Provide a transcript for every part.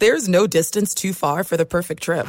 There's no distance too far for the perfect trip.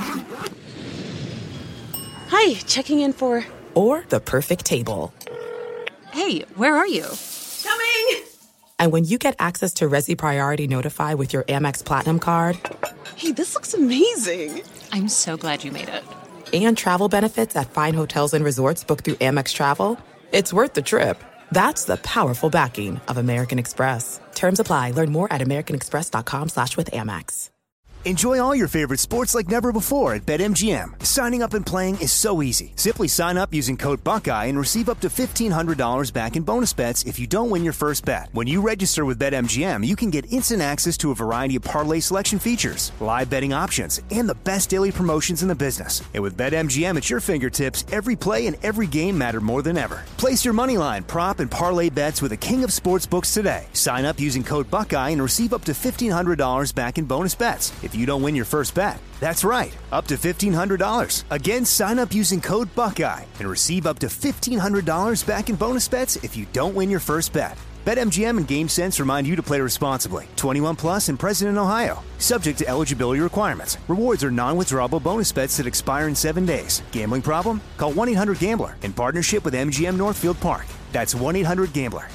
Hi, checking in for... Or the perfect table. Hey, where are you? Coming! And when you get access to Resi Priority Notify with your Amex Platinum card... Hey, this looks amazing. I'm so glad you made it. And travel benefits at fine hotels and resorts booked through Amex Travel, it's worth the trip. That's the powerful backing of American Express. Terms apply. Learn more at americanexpress.com/withAmex. Enjoy all your favorite sports like never before at BetMGM. Signing up and playing is so easy. Simply sign up using code Buckeye and receive up to $1,500 back in bonus bets if you don't win your first bet. When you register with BetMGM, you can get instant access to a variety of parlay selection features, live betting options, and the best daily promotions in the business. And with BetMGM at your fingertips, every play and every game matter more than ever. Place your moneyline, prop, and parlay bets with the king of sportsbooks today. Sign up using code Buckeye and receive up to $1,500 back in bonus bets if you don't win your first bet. That's right, up to $1,500. Again, sign up using code Buckeye and receive up to $1,500 back in bonus bets if you don't win your first bet. BetMGM and GameSense remind you to play responsibly. 21 plus and present in Ohio. Subject to eligibility requirements. Rewards are non-withdrawable bonus bets that expire in 7 days. Gambling problem? Call 1-800-GAMBLER in partnership with MGM Northfield Park. That's 1-800-GAMBLER.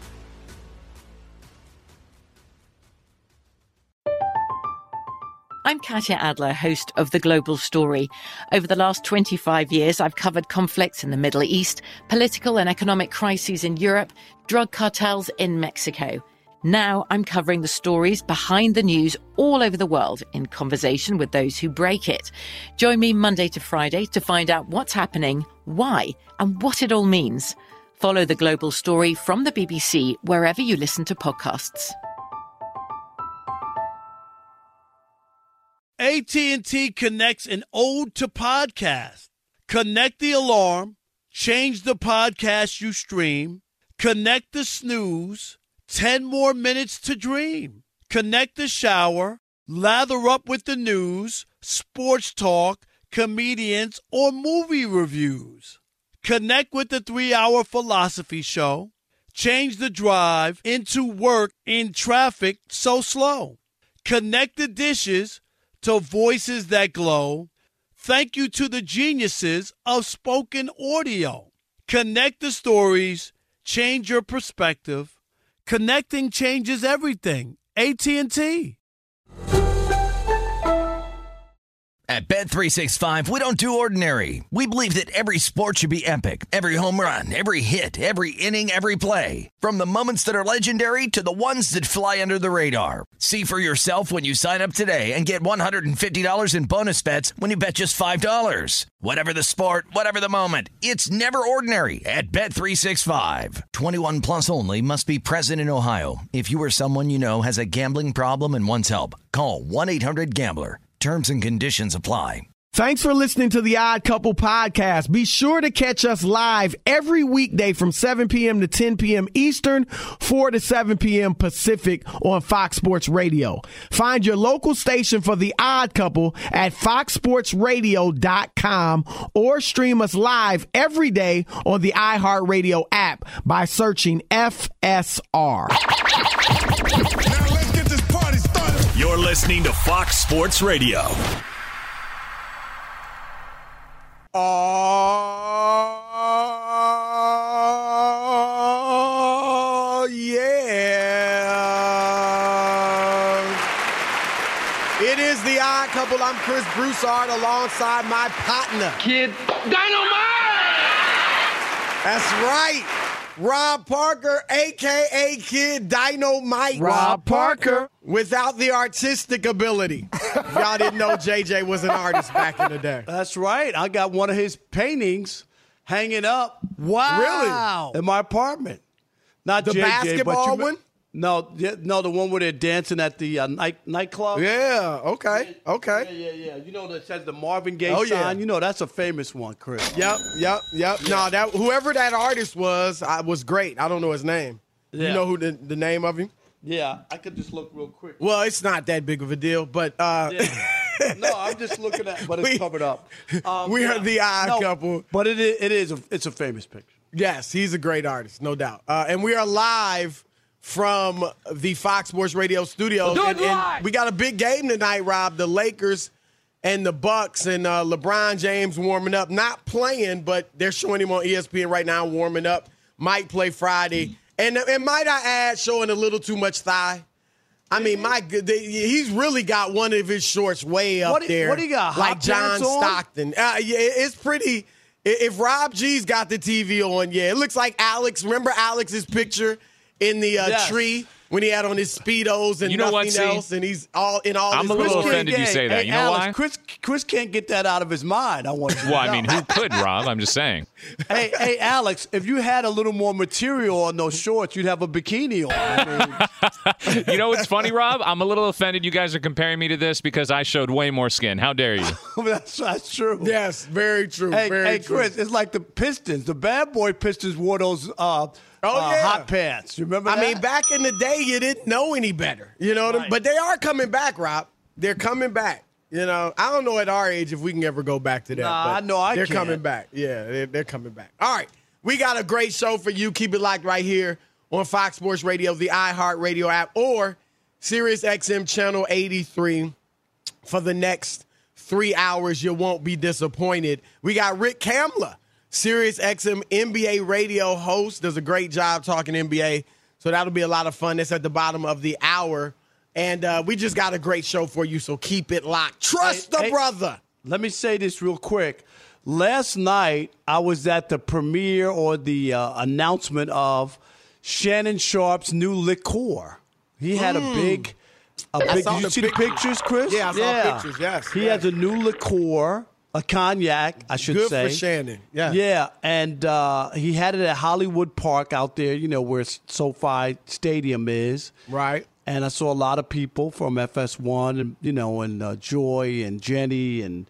I'm Katya Adler, host of The Global Story. Over the last 25 years, I've covered conflicts in the Middle East, political and economic crises in Europe, drug cartels in Mexico. Now I'm covering the stories behind the news all over the world in conversation with those who break it. Join me Monday to Friday to find out what's happening, why, and what it all means. Follow The Global Story from the BBC wherever you listen to podcasts. AT&T connects an ode to podcast. Connect the alarm, change the podcast you stream, connect the snooze, 10 more minutes to dream. Connect the shower, lather up with the news, sports talk, comedians, or movie reviews. Connect with the 3-hour philosophy show. Change the drive into work in traffic so slow. Connect the dishes to voices that glow. Thank you to the geniuses of spoken audio. Connect the stories, change your perspective. Connecting changes everything. AT&T. At Bet365, we don't do ordinary. We believe that every sport should be epic. Every home run, every hit, every inning, every play. From the moments that are legendary to the ones that fly under the radar. See for yourself when you sign up today and get $150 in bonus bets when you bet just $5. Whatever the sport, whatever the moment, it's never ordinary at Bet365. 21 plus only. Must be present in Ohio. If you or someone you know has a gambling problem and wants help, call 1-800-GAMBLER. Terms and conditions apply. Thanks for listening to the Odd Couple podcast. Be sure to catch us live every weekday from 7 p.m. to 10 p.m. Eastern, 4 to 7 p.m. Pacific on Fox Sports Radio. Find your local station for the Odd Couple at foxsportsradio.com or stream us live every day on the iHeartRadio app by searching FSR. Now let's get this party started. You're listening to Fox Sports Radio. Oh, yeah. It is the Odd Couple. I'm Chris Broussard alongside my partner, Kid Dynamite. That's right. Rob Parker, a.k.a. Kid Dynamite. Rob Parker. Without the artistic ability. Y'all didn't know JJ was an artist back in the day. That's right. I got one of his paintings hanging up. Wow. Really? In my apartment. Not the JJ, basketball one? No, the one where they're dancing at the nightclub. Yeah, okay. Yeah. You know that says the Marvin Gaye sign? Yeah. You know that's a famous one, Chris. Yep. Yeah. No, whoever that artist was great. I don't know his name. Yeah. You know who the name of him? Yeah, I could just look real quick. Well, it's not that big of a deal, but Yeah. No, I'm just looking at, but it's covered up. We are the Odd Couple. But it's a famous picture. Yes, he's a great artist, no doubt. And we are live from the Fox Sports Radio studios. And we got a big game tonight, Rob. The Lakers and the Bucks, and LeBron James warming up. Not playing, but they're showing him on ESPN right now warming up. Might play Friday. And might I add, showing a little too much thigh. I mean, he's really got one of his shorts way up there. What do you got? Like John Stockton. Yeah, it's pretty. If Rob G's got the TV on, it looks like Alex. Remember Alex's picture in the tree when he had on his Speedos and nothing else, and he's all in all. I'm a little offended you say that. You know Alex, why? Chris can't get that out of his mind. I want you to know. I mean, who could, Rob? I'm just saying. Hey, Alex, if you had a little more material on those shorts, you'd have a bikini on. I mean. You know what's funny, Rob? I'm a little offended you guys are comparing me to this because I showed way more skin. How dare you? That's true. Yes, very true. Hey, Chris, it's like the Pistons. The bad boy Pistons wore those hot pants. You remember that? I mean, back in the day, you didn't know any better. You know what I mean? But they are coming back, Rob. They're coming back. You know, I don't know at our age if we can ever go back to that. Nah, I know they're coming back. Yeah, they're coming back. All right, we got a great show for you. Keep it locked right here on Fox Sports Radio, the iHeartRadio app, or SiriusXM Channel 83 for the next 3 hours. You won't be disappointed. We got Rick Kamla, SiriusXM NBA radio host, does a great job talking NBA, so that'll be a lot of fun. That's at the bottom of the hour. And we just got a great show for you, so keep it locked. Trust the brother. Let me say this real quick. Last night, I was at the premiere or the announcement of Shannon Sharpe's new liqueur. He had a big did you see the pictures, Chris? Yeah, I saw pictures, yes. He has a new liqueur, a cognac, I should say. Good for Shannon, yeah. Yeah, and he had it at Hollywood Park out there, where SoFi Stadium is. Right. And I saw a lot of people from FS1 and, and Joy and Jenny and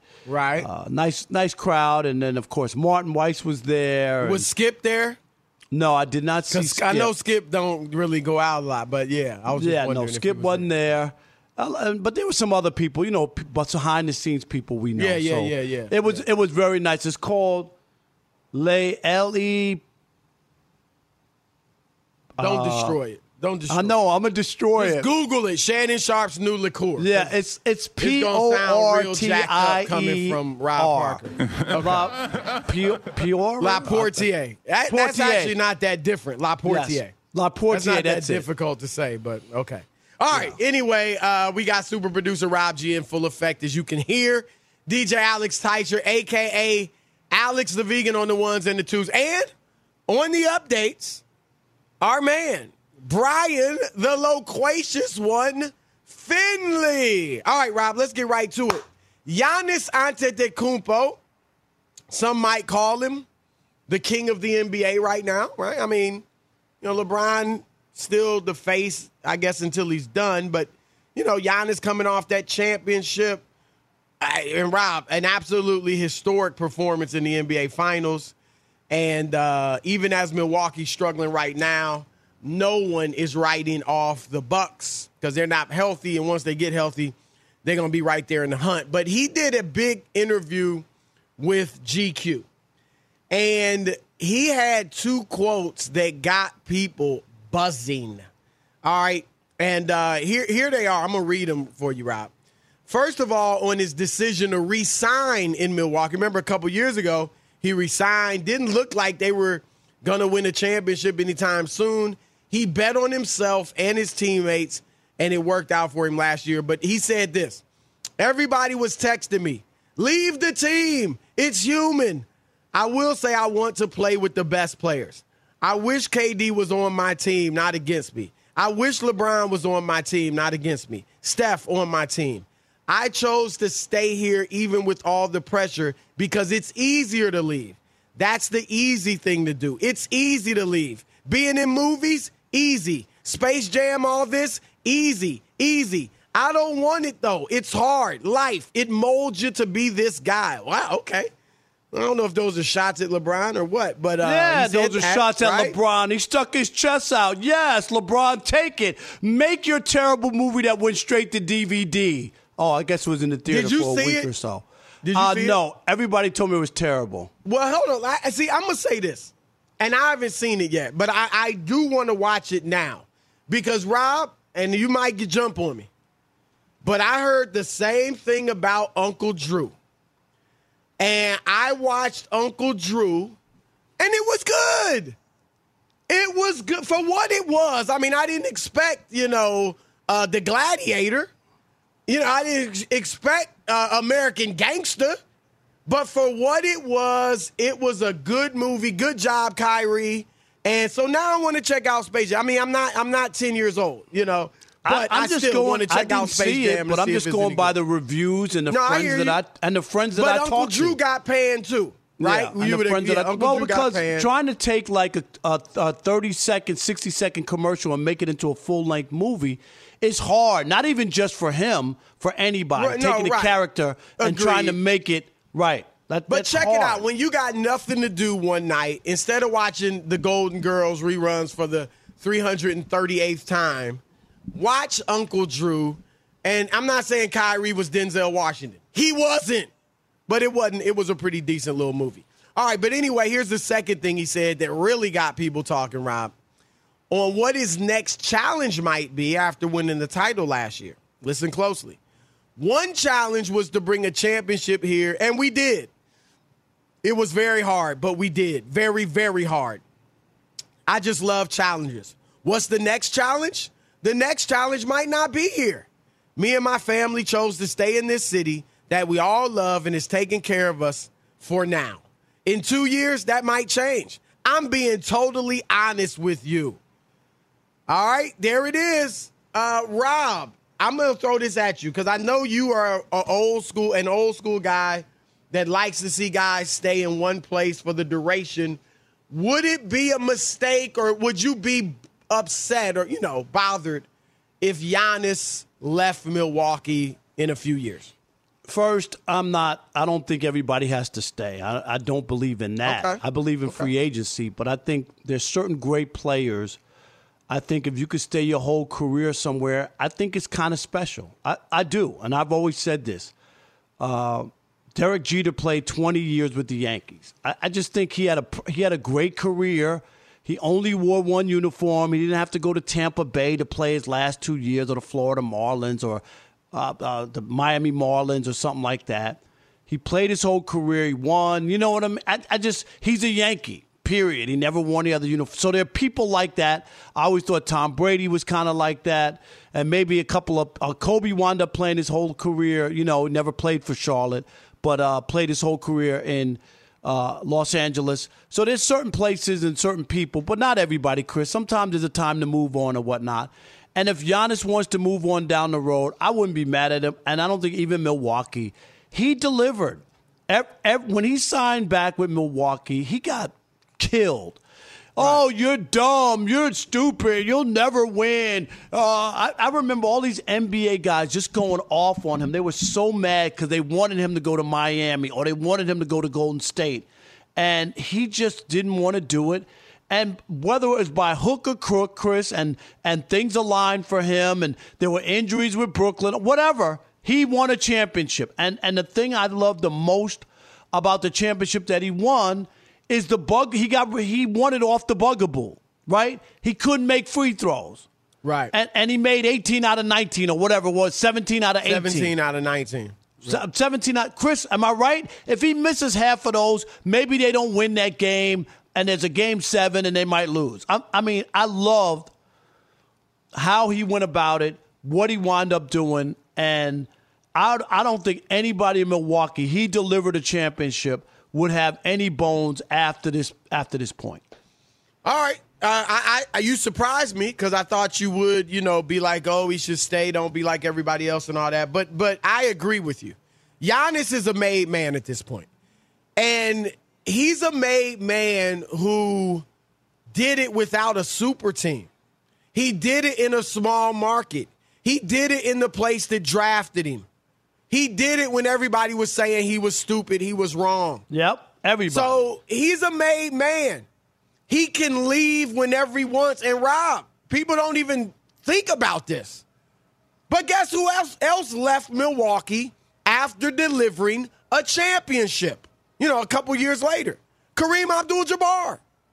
nice crowd. And then, of course, Martin Weiss was there. Was Skip there? No, I did not see Skip. I know Skip don't really go out a lot, but I was just wondering. Skip wasn't there. But there were some other people, but behind the scenes people we know. Yeah. It was very nice. It's called L-E. Don't destroy it. Don't destroy I know. I'm going to destroy it. Just Google it. Shannon Sharpe's new liqueur. Yeah, it's P-O-R-T-I-E. Coming from Rob Parker. La Portier. That's actually not that different. La Portier. Yes. La Portier, that's not that difficult to say, but okay. All right. Anyway, we got super producer Rob G in full effect, as you can hear. DJ Alex Teicher, a.k.a. Alex the Vegan on the ones and the twos. And on the updates, our man, Brian, the loquacious one, Finley. All right, Rob, let's get right to it. Giannis Antetokounmpo, some might call him the king of the NBA right now, right? I mean, LeBron still the face, I guess, until he's done. But, Giannis coming off that championship. And, Rob, an absolutely historic performance in the NBA Finals. And even as Milwaukee's struggling right now, no one is writing off the Bucks because they're not healthy. And once they get healthy, they're going to be right there in the hunt. But he did a big interview with GQ. And he had two quotes that got people buzzing. All right. And here they are. I'm going to read them for you, Rob. First of all, on his decision to re-sign in Milwaukee. Remember a couple years ago, he re-signed. Didn't look like they were going to win a championship anytime soon. He bet on himself and his teammates, and it worked out for him last year. But he said this. Everybody was texting me, leave the team. It's human. I will say I want to play with the best players. I wish KD was on my team, not against me. I wish LeBron was on my team, not against me. Steph on my team. I chose to stay here even with all the pressure because it's easier to leave. That's the easy thing to do. It's easy to leave. Being in movies, easy. Space Jam, all this, easy. I don't want it, though. It's hard. Life, it molds you to be this guy. Wow, okay. I don't know if those are shots at LeBron or what, but those are shots at LeBron. He stuck his chest out. Yes, LeBron, take it. Make your terrible movie that went straight to DVD. Oh, I guess it was in the theater for a week or so. Did you see no, everybody told me it was terrible. Well, hold on. I'm going to say this, and I haven't seen it yet, but I do want to watch it now Because, Rob, and you might jump on me, but I heard the same thing about Uncle Drew. And I watched Uncle Drew, and it was good. It was good for what it was. I mean, I didn't expect, the Gladiator. I didn't expect American Gangster. But for what it was a good movie. Good job, Kyrie. And so now I want to check out Space Jam. I mean, I'm not 10 years old, but I still want to check out Space Jam. But I'm just going by the reviews and the friends that I talked to. But Uncle Drew got panned too. Right? Yeah, because trying to take like a 30-second, 60-second commercial and make it into a full-length movie is hard. Not even just for him, for anybody. Taking a character and trying to make it right. But check it out. When you got nothing to do one night, instead of watching the Golden Girls reruns for the 338th time, watch Uncle Drew. And I'm not saying Kyrie was Denzel Washington. He wasn't. But it wasn't. It was a pretty decent little movie. All right, but anyway, here's the second thing he said that really got people talking, Rob, on what his next challenge might be after winning the title last year. Listen closely. One challenge was to bring a championship here, and we did. It was very hard, but we did. Very, very hard. I just love challenges. What's the next challenge? The next challenge might not be here. Me and my family chose to stay in this city that we all love and is taking care of us for now. In 2 years, that might change. I'm being totally honest with you. All right, there it is. Rob, I'm going to throw this at you because I know you are an old school guy that likes to see guys stay in one place for the duration. Would it be a mistake or would you be upset or, bothered if Giannis left Milwaukee in a few years? First, I don't think everybody has to stay. I don't believe in that. Okay. I believe in free agency, but I think there's certain great players. I think if you could stay your whole career somewhere, I think it's kind of special. I do, and I've always said this. Derek Jeter played 20 years with the Yankees. I just think he had a great career. He only wore one uniform. He didn't have to go to Tampa Bay to play his last 2 years, or the Florida Marlins, or the Miami Marlins or something like that. He played his whole career. He won. You know what I mean? He's a Yankee, period. He never won the other uniform. So there are people like that. I always thought Tom Brady was kind of like that. And maybe a couple of Kobe wound up playing his whole career. Never played for Charlotte, but played his whole career in Los Angeles. So there's certain places and certain people, but not everybody, Chris. Sometimes there's a time to move on or whatnot. And if Giannis wants to move on down the road, I wouldn't be mad at him. And I don't think even Milwaukee. He delivered. When he signed back with Milwaukee, he got killed. Right. Oh, you're dumb. You're stupid. You'll never win. I remember all these NBA guys just going off on him. They were so mad because they wanted him to go to Miami or they wanted him to go to Golden State. And he just didn't want to do it. And whether it was by hook or crook, Chris, and things aligned for him, and there were injuries with Brooklyn, whatever, he won a championship. And the thing I love the most about the championship that he won is he won it off the bugaboo, right? He couldn't make free throws. Right. And he made 18 out of 19 or whatever it was, 17 out of 18. 17 out of 19. 17 out. Chris, am I right? If he misses half of those, maybe they don't win that game. And there's a game 7 and they might lose. I loved how he went about it, what he wound up doing. And I don't think anybody in Milwaukee, he delivered a championship, would have any bones after this point. All right. You surprised me because I thought you would, be like, oh, he should stay. Don't be like everybody else and all that. But I agree with you. Giannis is a made man at this point. And he's a made man who did it without a super team. He did it in a small market. He did it in the place that drafted him. He did it when everybody was saying he was stupid, he was wrong. Yep, everybody. So he's a made man. He can leave whenever he wants. And Rob, people don't even think about this. But guess who else left Milwaukee after delivering a championship? A couple years later, Kareem Abdul-Jabbar.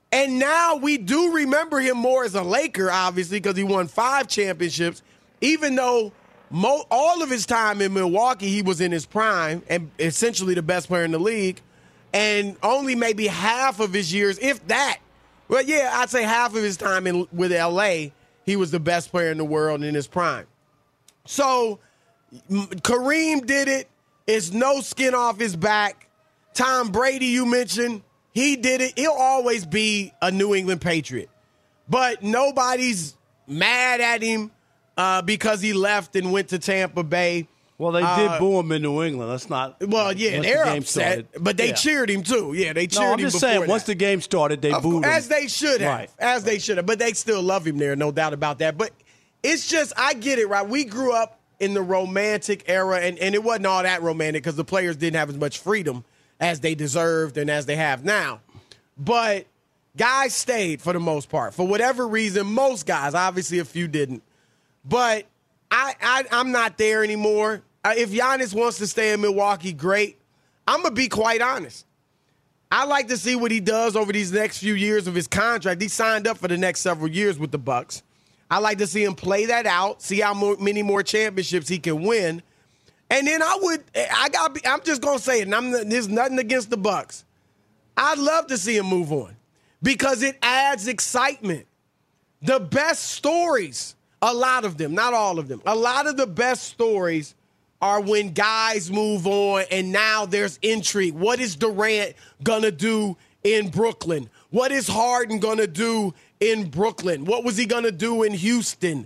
And now we do remember him more as a Laker, obviously, because he won 5 championships, even though all of his time in Milwaukee, he was in his prime and essentially the best player in the league. And only maybe half of his years, if that. Well, yeah, I'd say half of his time with L.A., he was the best player in the world in his prime. So Kareem did it. It's no skin off his back. Tom Brady, you mentioned, he did it. He'll always be a New England Patriot. But nobody's mad at him because he left and went to Tampa Bay. Well, they did boo him in New England. That's not. Well, yeah, they're upset, but they cheered him too. Yeah, they cheered him. I'm just saying, once the game started, they booed him. As they should have. Right. As they should have. But they still love him there, no doubt about that. But it's just, I get it, right? We grew up in the romantic era, and it wasn't all that romantic because the players didn't have as much freedom as they deserved and as they have now. But guys stayed for the most part. For whatever reason, most guys, obviously a few didn't. But I'm not there anymore. If Giannis wants to stay in Milwaukee, great. I'm going to be quite honest. I like to see what he does over these next few years of his contract. He signed up for the next several years with the Bucks. I like to see him play that out, see how many more championships he can win. And then I'm just going to say it, and there's nothing against the Bucks. I'd love to see him move on because it adds excitement. The best stories, a lot of them, not all of them, a lot of the best stories are when guys move on and now there's intrigue. What is Durant going to do in Brooklyn? What is Harden going to do in Brooklyn? What was he going to do in Houston?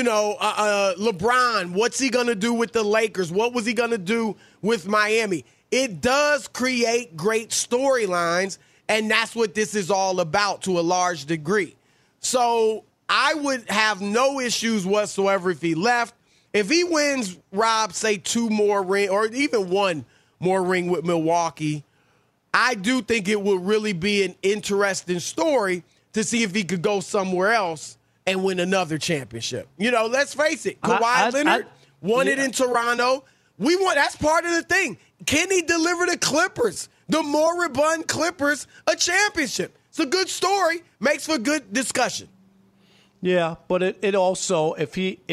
LeBron, what's he going to do with the Lakers? What was he going to do with Miami? It does create great storylines, and that's what this is all about to a large degree. So I would have no issues whatsoever if he left. If he wins, Rob, say 2 more ring or even 1 more ring with Milwaukee, I do think it would really be an interesting story to see if he could go somewhere else and win another championship. Let's face it. Kawhi Leonard won it in Toronto. That's part of the thing. Can he deliver the Clippers, the moribund Clippers, a championship? It's a good story. Makes for good discussion. Yeah, but it also if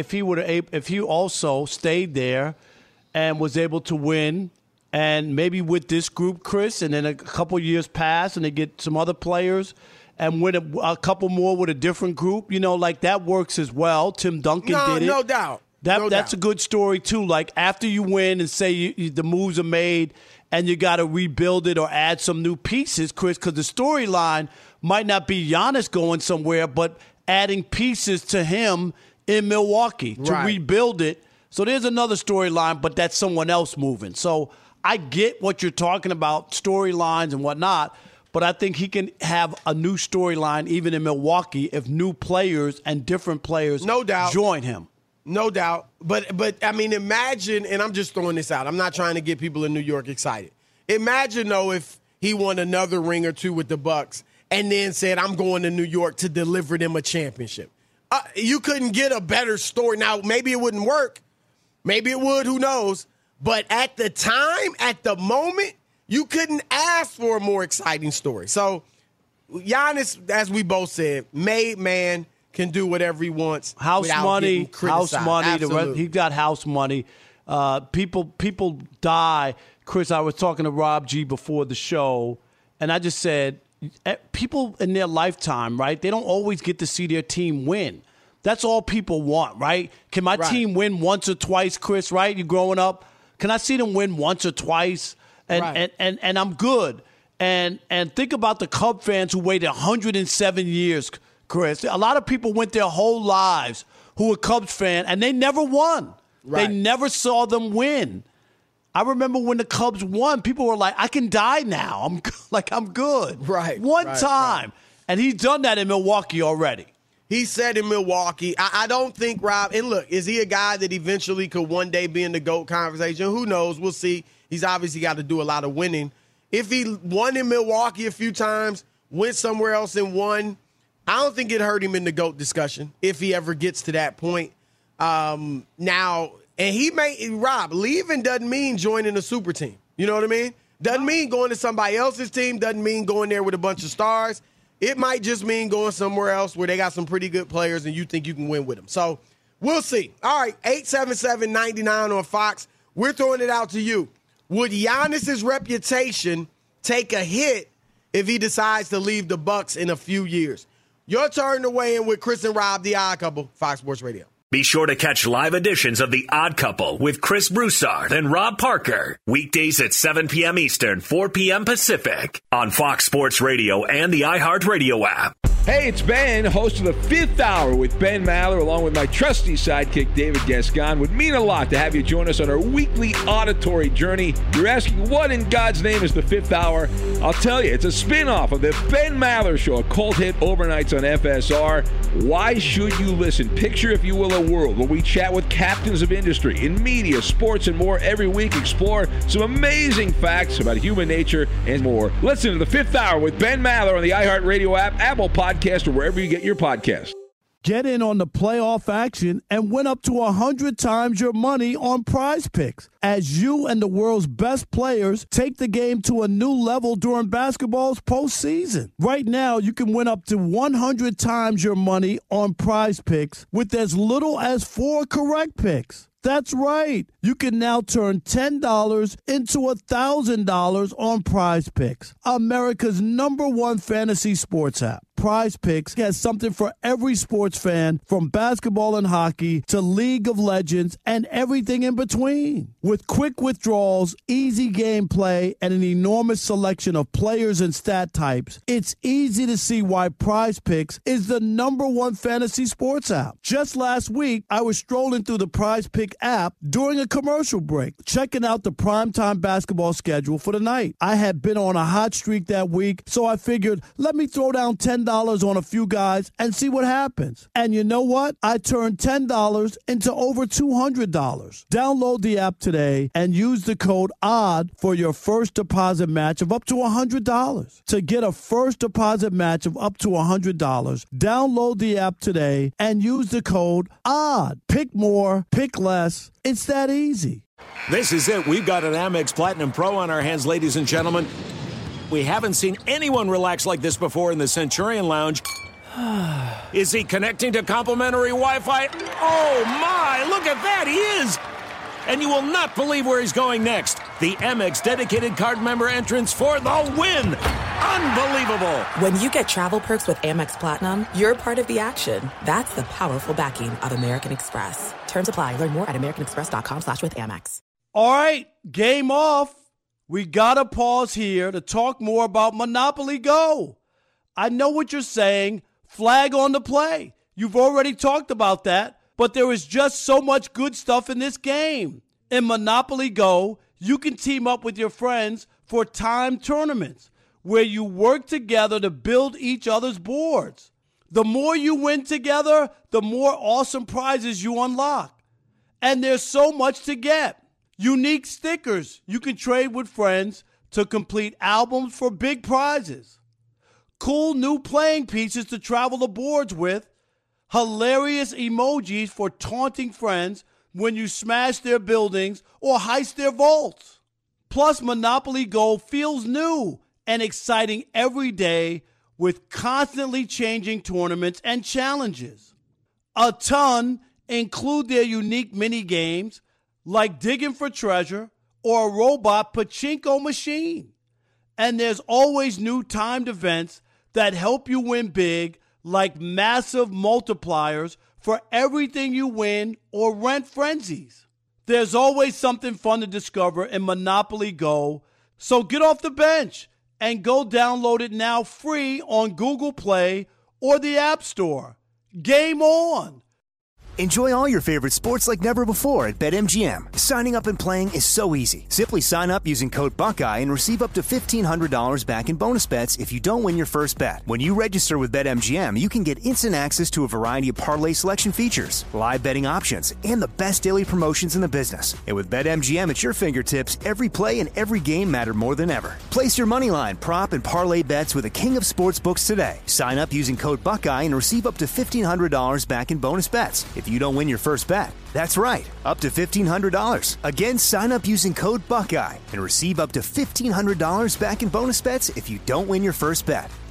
he also stayed there and was able to win, and maybe with this group, Chris, and then a couple years pass and they get some other players and win a couple more with a different group, like that works as well. Tim Duncan did it. No doubt. That's a good story too. Like after you win and say the moves are made and you got to rebuild it or add some new pieces, Chris, because the storyline might not be Giannis going somewhere, but adding pieces to him in Milwaukee to rebuild it. So there's another storyline, but that's someone else moving. So I get what you're talking about, storylines and whatnot, but I think he can have a new storyline even in Milwaukee if new players and different players join him. No doubt. But I mean, imagine, and I'm just throwing this out. I'm not trying to get people in New York excited. Imagine, though, if he won another ring or 2 with the Bucks and then said, I'm going to New York to deliver them a championship. You couldn't get a better story. Now, maybe it wouldn't work. Maybe it would. Who knows? But at the time, at the moment, you couldn't ask for a more exciting story. So Giannis, as we both said, made man, can do whatever he wants. House money. Absolutely. He got house money. People die. Chris, I was talking to Rob G before the show, and I just said, people in their lifetime, right, they don't always get to see their team win. That's all people want, right? Can my team win once or twice, Chris, right? You growing up, can I see them win once or twice? And I'm good. And think about the Cub fans who waited 107 years, Chris. A lot of people went their whole lives who were Cubs fan, and they never won. They never saw them win. I remember when the Cubs won, people were like, I can die now. I'm good. One time. And he's done that in Milwaukee already. He said in Milwaukee, I don't think, Rob, and look, is he a guy that eventually could one day be in the GOAT conversation? Who knows? We'll see. He's obviously got to do a lot of winning. If he won in Milwaukee a few times, went somewhere else and won, I don't think it hurt him in the GOAT discussion if he ever gets to that point. Now, and he may, Rob, leaving doesn't mean joining a super team. You know what I mean? Doesn't mean going to somebody else's team. Doesn't mean going there with a bunch of stars. It might just mean going somewhere else where they got some pretty good players and you think you can win with them. So we'll see. All right, 877-99 on Fox. We're throwing it out to you. Would Giannis's reputation take a hit if he decides to leave the Bucks in a few years? Your turn to weigh in with Chris and Rob, The Odd Couple, Fox Sports Radio. Be sure to catch live editions of The Odd Couple with Chris Broussard and Rob Parker. Weekdays at 7 p.m. Eastern, 4 p.m. Pacific on Fox Sports Radio and the iHeartRadio app. Hey, it's Ben, host of The Fifth Hour with Ben Maller, along with my trusty sidekick, David Gascon. Would mean a lot to have you join us on our weekly auditory journey. You're asking, what in God's name is The Fifth Hour? I'll tell you, it's a spin-off of The Ben Maller Show, a cult hit overnights on FSR. Why should you listen? Picture, if you will, a world where we chat with captains of industry in media, sports, and more every week. Explore some amazing facts about human nature and more. Listen to The Fifth Hour with Ben Maller on the iHeartRadio app, Apple Podcasts, or wherever you get your podcasts. Get in on the playoff action and win up to 100 times your money on Prize Picks as you and the world's best players take the game to a new level during basketball's postseason. Right now, you can win up to 100 times your money on Prize Picks with as little as 4 correct picks. That's right. You can now turn $10 into $1,000 on Prize Picks, America's #1 fantasy sports app. Prize Picks has something for every sports fan, from basketball and hockey to League of Legends and everything in between. With quick withdrawals, easy gameplay, and an enormous selection of players and stat types, it's easy to see why Prize Picks is the #1 fantasy sports app. Just last week, I was strolling through the Prize Pick app during a commercial break, checking out the primetime basketball schedule for the night. I had been on a hot streak that week, so I figured, let me throw down $10 on a few guys and see what happens. And you know what? I turned $10 into over $200. Download the app today and use the code ODD for your first deposit match of up to $100. To get a first deposit match of up to $100, download the app today and use the code ODD. Pick more, pick less. It's that easy. This is it. We've got an Amex Platinum Pro on our hands, ladies and gentlemen. We haven't seen anyone relax like this before in the Centurion Lounge. Is he connecting to complimentary Wi-Fi? Oh, my! Look at that! He is! And you will not believe where he's going next. The Amex dedicated card member entrance for the win! Unbelievable! When you get travel perks with Amex Platinum, you're part of the action. That's the powerful backing of American Express. Terms apply. Learn more at americanexpress.com/withAmex. All right, game off. We got to pause here to talk more about Monopoly Go. I know what you're saying. Flag on the play. You've already talked about that, but there is just so much good stuff in this game. In Monopoly Go, you can team up with your friends for timed tournaments where you work together to build each other's boards. The more you win together, the more awesome prizes you unlock. And there's so much to get. Unique stickers you can trade with friends to complete albums for big prizes. Cool new playing pieces to travel the boards with. Hilarious emojis for taunting friends when you smash their buildings or heist their vaults. Plus, Monopoly Go feels new and exciting every day with constantly changing tournaments and challenges. A ton include their unique mini games, like digging for treasure or a robot pachinko machine. And there's always new timed events that help you win big, like massive multipliers for everything you win or rent frenzies. There's always something fun to discover in Monopoly Go, so get off the bench and go download it now free on Google Play or the App Store. Game on! Enjoy all your favorite sports like never before at BetMGM. Signing up and playing is so easy. Simply sign up using code Buckeye and receive up to $1,500 back in bonus bets if you don't win your first bet. When you register with BetMGM, you can get instant access to a variety of parlay selection features, live betting options, and the best daily promotions in the business. And with BetMGM at your fingertips, every play and every game matter more than ever. Place your moneyline, prop, and parlay bets with the king of sportsbooks today. Sign up using code Buckeye and receive up to $1,500 back in bonus bets if you don't win your first bet. That's right, up to $1,500. Again, sign up using code Buckeye and receive up to $1,500 back in bonus bets if you don't win your first bet.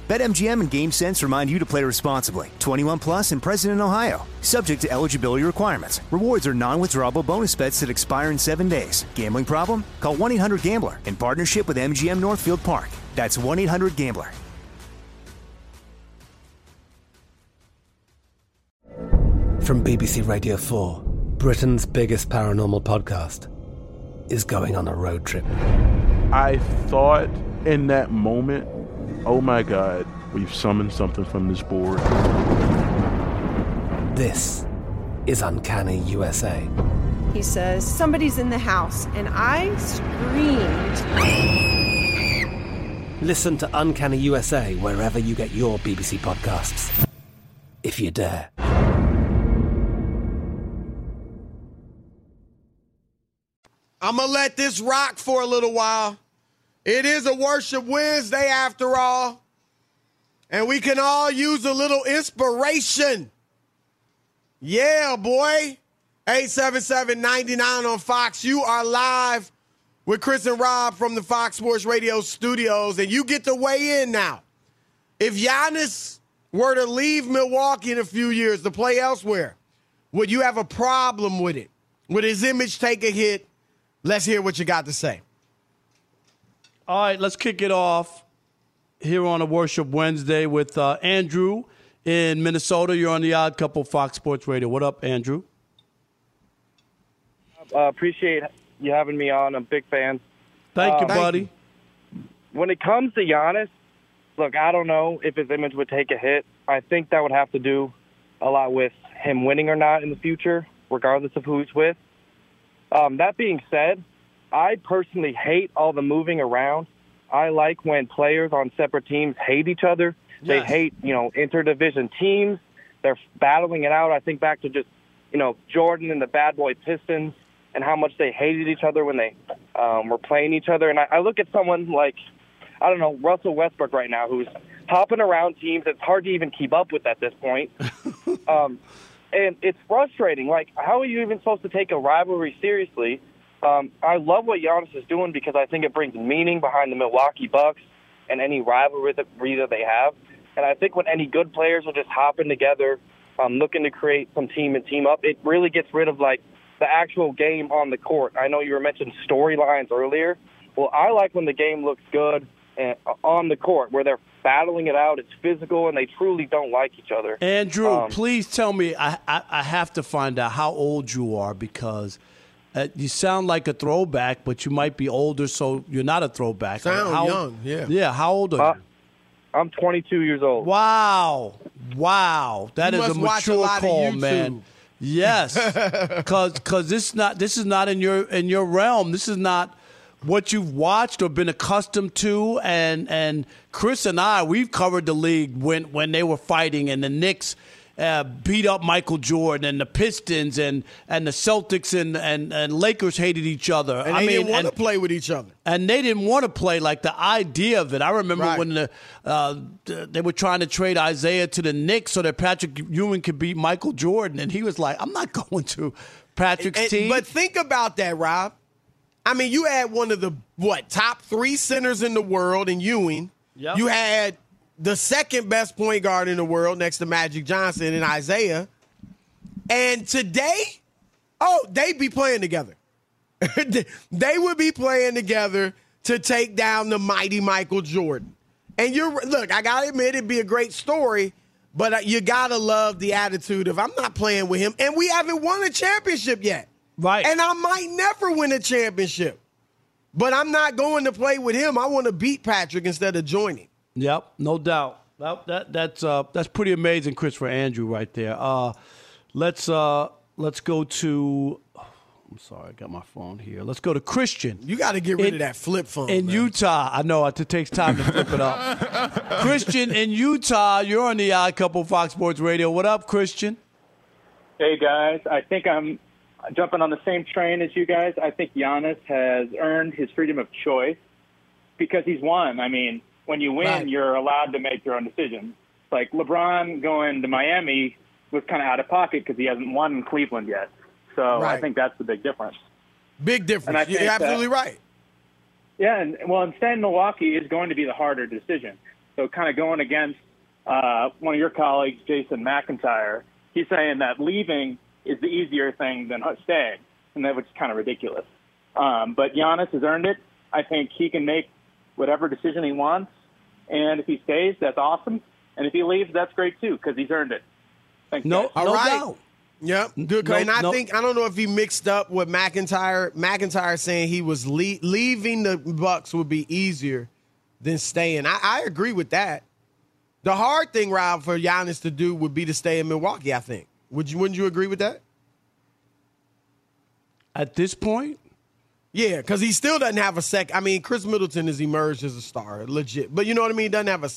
BetMGM and GameSense remind you to play responsibly. 21 plus and present in Ohio. Subject to eligibility requirements. Rewards are non-withdrawable bonus bets that expire in 7 days. Gambling problem? Call 1-800-GAMBLER in partnership with MGM Northfield Park. That's 1-800-GAMBLER. From BBC Radio 4, Britain's biggest paranormal podcast is going on a road trip. I thought in that moment, oh my God, we've summoned something from this board. This is Uncanny USA. He says, somebody's in the house, and I screamed. Listen to Uncanny USA wherever you get your BBC podcasts, if you dare. I'm going to let this rock for a little while. It is a Worship Wednesday after all, and we can all use a little inspiration. Yeah, boy. 877-99 on Fox. You are live with Chris and Rob from the Fox Sports Radio studios, and you get to weigh in now. If Giannis were to leave Milwaukee in a few years to play elsewhere, would you have a problem with it? Would his image take a hit? Let's hear what you got to say. All right, let's kick it off here on a Worship Wednesday with Andrew in Minnesota. You're on the Odd Couple Fox Sports Radio. What up, Andrew? Appreciate you having me on. I'm a big fan. Thank you, buddy. When it comes to Giannis, look, I don't know if his image would take a hit. I think that would have to do a lot with him winning or not in the future, regardless of who he's with. That being said, I personally hate all the moving around. I like when players on separate teams hate each other. Yes. They hate, interdivision teams. They're battling it out. I think back to just, Jordan and the Bad Boy Pistons and how much they hated each other when they were playing each other. And I look at someone like, I don't know, Russell Westbrook right now, who's hopping around teams. It's hard to even keep up with at this point. And it's frustrating. Like, how are you even supposed to take a rivalry seriously? I love what Giannis is doing because I think it brings meaning behind the Milwaukee Bucks and any rivalry that they have. And I think when any good players are just hopping together, looking to create some team and team up, it really gets rid of, like, the actual game on the court. I know you were mentioning storylines earlier. Well, I like when the game looks good on the court, where they're battling it out. It's physical, and they truly don't like each other. Andrew, please tell me. I have to find out how old you are because you sound like a throwback, but you might be older, so you're not a throwback. Sound young, yeah. Yeah, how old are you? I'm 22 years old. Wow. That you is a mature call, man. Yes, because this is not in your realm. This is not what you've watched or been accustomed to. And Chris and I, we've covered the league when they were fighting and the Knicks beat up Michael Jordan and the Pistons and the Celtics and Lakers hated each other. And they didn't want to play with each other. And they didn't want to play, like the idea of it. I remember when they were trying to trade Isaiah to the Knicks so that Patrick Ewing could beat Michael Jordan. And he was like, I'm not going to Patrick's team. But think about that, Rob. I mean, you had one of the, top 3 centers in the world in Ewing. Yep. You had the second best point guard in the world next to Magic Johnson and Isaiah. And today, they'd be playing together. They would be playing together to take down the mighty Michael Jordan. And look, I got to admit, it'd be a great story, but you got to love the attitude of, I'm not playing with him. And we haven't won a championship yet. Right. And I might never win a championship. But I'm not going to play with him. I want to beat Patrick instead of joining. Yep, no doubt. That's pretty amazing, Christopher Andrew, right there. Let's go to. I'm sorry, I got my phone here. Let's go to Christian. You got to get rid of that flip phone in Utah. I know it takes time to flip it up. Christian in Utah, you're on the Odd Couple Fox Sports Radio. What up, Christian? Hey guys, I think I'm jumping on the same train as you guys. I think Giannis has earned his freedom of choice because he's won. I mean, when you win, you're allowed to make your own decisions. Like LeBron going to Miami was kind of out of pocket because he hasn't won in Cleveland yet. So I think that's the big difference. Big difference. You're absolutely right. Yeah, and staying in Milwaukee is going to be the harder decision. So kind of going against one of your colleagues, Jason McIntyre, he's saying that leaving is the easier thing than staying, and that was kind of ridiculous. But Giannis has earned it. I think he can make whatever decision he wants, and if he stays, that's awesome. And if he leaves, that's great too, because he's earned it. Thanks, guys. All right. Yep. Good. And I don't know if he mixed up with McIntyre. McIntyre saying he was leaving the Bucks would be easier than staying. I agree with that. The hard thing, Rob, for Giannis to do would be to stay in Milwaukee, I think. Wouldn't you agree with that? At this point? Yeah, because he still doesn't have a I mean, Chris Middleton has emerged as a star, legit. But you know what I mean? He doesn't have a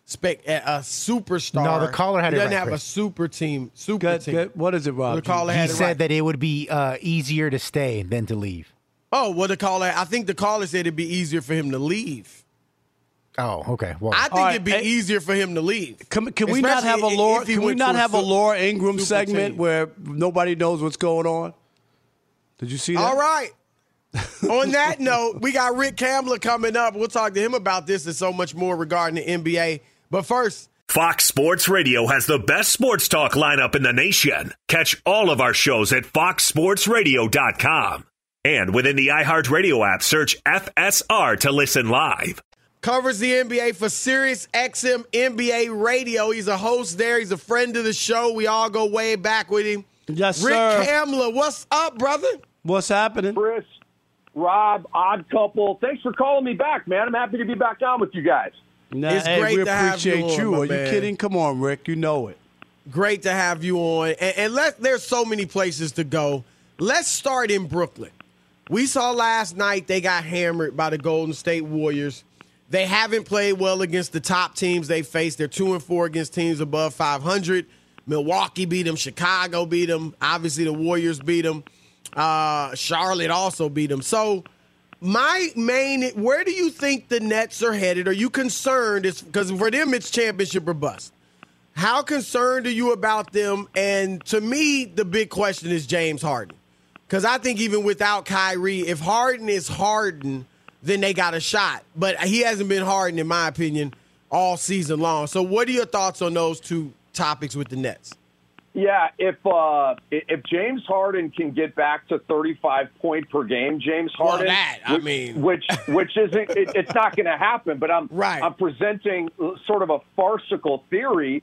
superstar. No, the caller had it right. He doesn't have a super team. Team. What is it, Rob? The caller he had said it right. that it would be easier to stay than to leave. Oh, well, I think the caller said it'd be easier for him to leave. Oh, okay. Well, I think it'd be easier for him to leave. Can we not have a Laura? Can we not have a Laura Ingraham segment where nobody knows what's going on? Did you see that? All right. On that note, we got Rick Kamler coming up. We'll talk to him about this and so much more regarding the NBA. But first, Fox Sports Radio has the best sports talk lineup in the nation. Catch all of our shows at foxsportsradio.com. And within the iHeartRadio app, search FSR to listen live. Covers the NBA for Sirius XM NBA Radio. He's a host there. He's a friend of the show. We all go way back with him. Yes, Rick sir. Kamler, what's up, brother? What's happening? Chris, Rob, Odd Couple, thanks for calling me back, man. I'm happy to be back on with you guys. It's great we to have you appreciate you. on, Are you kidding? Come on, Rick. You know it. Great to have you on. And there's so many places to go. Let's start in Brooklyn. We saw last night they got hammered by the Golden State Warriors. They haven't played well against the top teams they faced. They're 2-4 against teams above 500. Milwaukee beat them. Chicago beat them. Obviously, the Warriors beat them. Charlotte also beat them. So where do you think the Nets are headed? Are you concerned? Because for them, it's championship or bust. How concerned are you about them? And to me, the big question is James Harden. Because I think even without Kyrie, if Harden is Harden, then they got a shot. But he hasn't been Harden, in my opinion, all season long. So what are your thoughts on those two topics with the Nets? Yeah, if James Harden can get back to 35 point per game, James Harden, which isn't, it's not going to happen. But I'm presenting sort of a farcical theory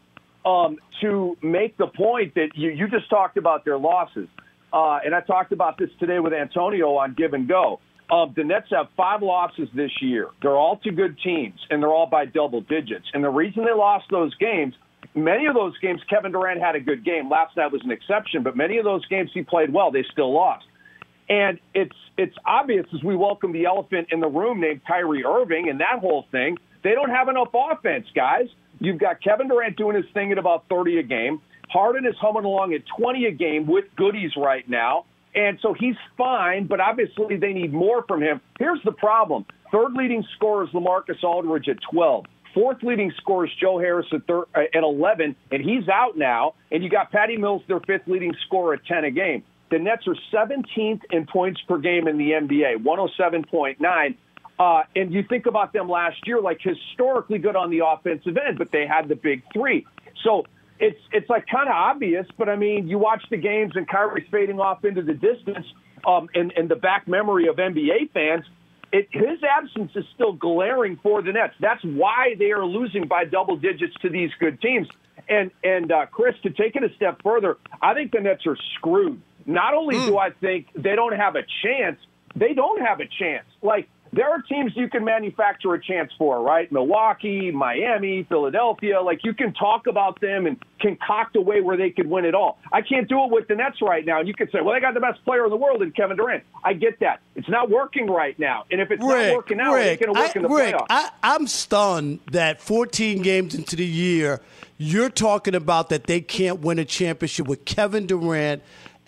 to make the point that you just talked about their losses, and I talked about this today with Antonio on Give and Go. The Nets have 5 losses this year. They're all to good teams, and they're all by double digits. And the reason they lost those games. Many of those games, Kevin Durant had a good game. Last night was an exception, but many of those games he played well. They still lost. And it's obvious as we welcome the elephant in the room named Kyrie Irving and that whole thing, they don't have enough offense, guys. You've got Kevin Durant doing his thing at about 30 a game. Harden is humming along at 20 a game with goodies right now. And so he's fine, but obviously they need more from him. Here's the problem. Third leading scorer is LaMarcus Aldridge at 12. Fourth leading scorer is Joe Harris at 11, and he's out now. And you got Patty Mills, their 5th leading scorer, at 10 a game. The Nets are 17th in points per game in the NBA, 107.9. And you think about them last year, like historically good on the offensive end, but they had the big 3. So it's like kind of obvious, but I mean, you watch the games and Kyrie's fading off into the distance, in the back memory of NBA fans. His absence is still glaring for the Nets. That's why they are losing by double digits to these good teams. And Chris, to take it a step further, I think the Nets are screwed. Not only do I think they don't have a chance, they don't have a chance. Like, there are teams you can manufacture a chance for, right? Milwaukee, Miami, Philadelphia. Like, you can talk about them and concoct a way where they could win it all. I can't do it with the Nets right now. And you could say, well, they got the best player in the world in Kevin Durant. I get that. It's not working right now. And if it's not working out, it's going to work in the playoffs. I'm stunned that 14 games into the year, you're talking about that they can't win a championship with Kevin Durant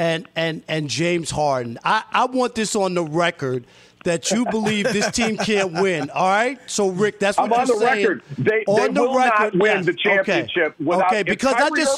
and James Harden. I want this on the record that you believe this team can't win. All right? So, Rick, that's what you're saying. I'm on the record. They will not win the championship without because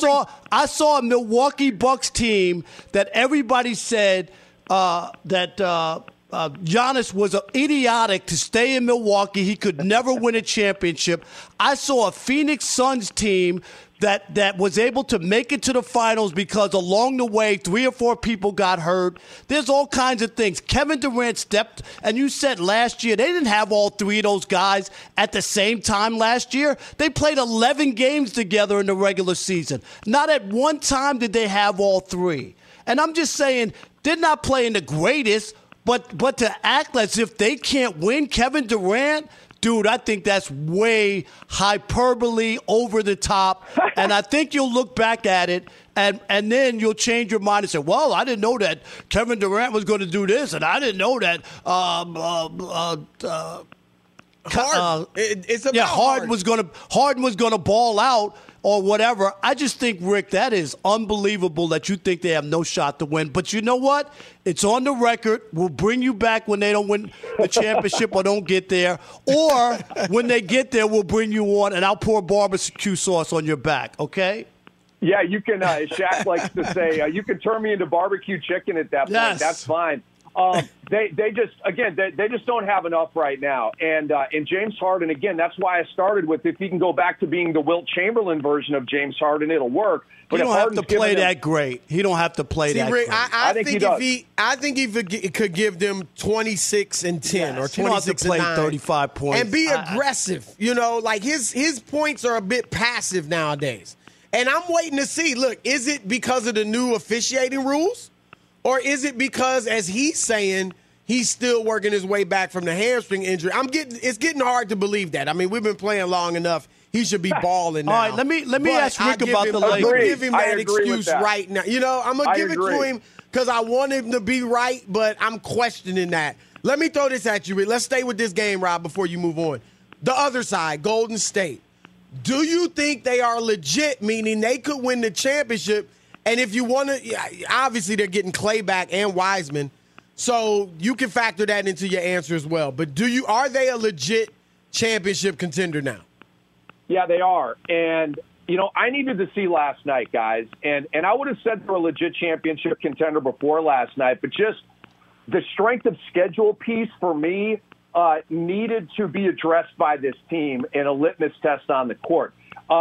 I saw a Milwaukee Bucks team that everybody said that Giannis was idiotic to stay in Milwaukee. He could never win a championship. I saw a Phoenix Suns team that was able to make it to the finals because along the way, 3 or 4 people got hurt. There's all kinds of things. Kevin Durant stepped, and you said last year they didn't have all 3 of those guys at the same time last year. They played 11 games together in the regular season. Not at one time did they have all 3. And I'm just saying, they're not playing the greatest, but to act as if they can't win, Kevin Durant, dude, I think that's way hyperbole, over the top. And I think you'll look back at it and then you'll change your mind and say, well, I didn't know that Kevin Durant was going to do this, and I didn't know that Harden was going to ball out or whatever. I just think, Rick, that is unbelievable that you think they have no shot to win. But you know what? It's on the record. We'll bring you back when they don't win the championship or don't get there. Or when they get there, we'll bring you on, and I'll pour barbecue sauce on your back, okay? Yeah, you can, Shaq likes to say, you can turn me into barbecue chicken at that point. Yes. That's fine. They just don't have enough right now. And James Harden, again, that's why I started with, if he can go back to being the Wilt Chamberlain version of James Harden, it'll work. But he don't have to play that great. He don't have to play that great. I think he could give them 26 and 10 or 26 and 9. He don't have to play 35 points. And be aggressive. You know, like his points are a bit passive nowadays. And I'm waiting to see, look, is it because of the new officiating rules? Or is it because, as he's saying, he's still working his way back from the hamstring injury? It's getting hard to believe that. I mean, we've been playing long enough. He should be balling now. All right, let me ask Rick about the Lakers. I'm going to give him that excuse right now. You know, I'm going to give it to him because I want him to be right, but I'm questioning that. Let me throw this at you, Rick. Let's stay with this game, Rob, before you move on. The other side, Golden State. Do you think they are legit, meaning they could win the championship? And if you want to, obviously they're getting Clay back and Wiseman, so you can factor that into your answer as well. But are they a legit championship contender now? Yeah, they are. And, you know, I needed to see last night, guys. And I would have said they're a legit championship contender before last night, but just the strength of schedule piece for me needed to be addressed by this team in a litmus test on the court.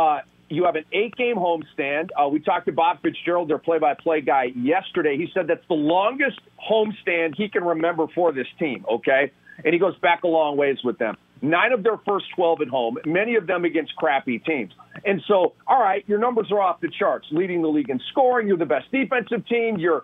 You have an 8-game homestand. We talked to Bob Fitzgerald, their play-by-play guy, yesterday. He said that's the longest homestand he can remember for this team, okay? And he goes back a long ways with them. 9 of their first 12 at home, many of them against crappy teams. And so, all right, your numbers are off the charts, leading the league in scoring. You're the best defensive team. Your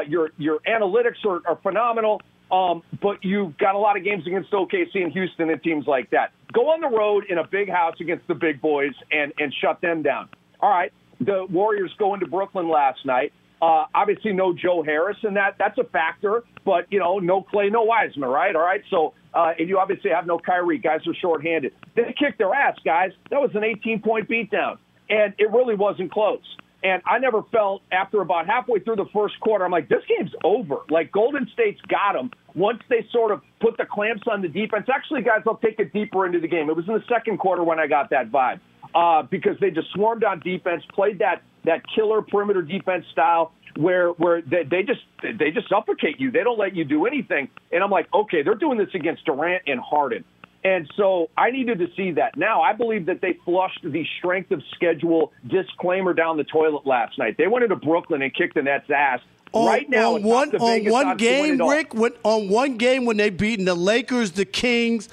analytics are phenomenal. But you've got a lot of games against OKC and Houston and teams like that. Go on the road in a big house against the big boys and shut them down. All right, the Warriors go into Brooklyn last night. Obviously, no Joe Harris, and that's a factor. But, you know, no Clay, no Wiseman, right? All right, so and you obviously have no Kyrie. Guys are shorthanded. They kicked their ass, guys. That was an 18-point beatdown, and it really wasn't close. And I never felt, after about halfway through the first quarter, I'm like, this game's over. Like, Golden State's got them. Once they sort of put the clamps on the defense. Actually, guys, I'll take it deeper into the game. It was in the second quarter when I got that vibe because they just swarmed on defense, played that killer perimeter defense style where they just suffocate you. They don't let you do anything. And I'm like, okay, they're doing this against Durant and Harden. And so I needed to see that. Now, I believe that they flushed the strength of schedule disclaimer down the toilet last night. They went into Brooklyn and kicked the Nets' ass. Right now, on one game, Rick, on one game when they beaten the Lakers, the Kings,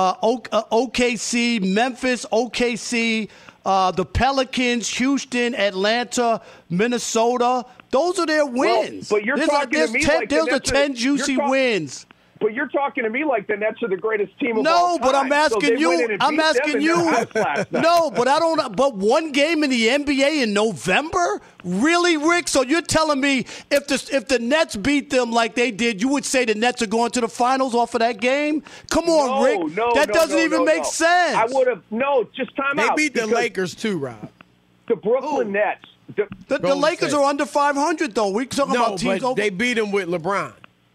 OKC, Memphis, OKC, the Pelicans, Houston, Atlanta, Minnesota. Those are their wins. Well, but you're talking to me like there's 10 juicy wins. But you're talking to me like the Nets are the greatest team of all time. No, but I'm asking you. I'm asking you. No, but I don't. But one game in the NBA in November, really, Rick? So you're telling me if the Nets beat them like they did, you would say the Nets are going to the finals off of that game? Come on, Rick. That doesn't even make sense. I would have just time out. They beat the Lakers too, Rob. The Brooklyn Nets. The Lakers are under 500 though. We're talking about teams. But they beat them with LeBron.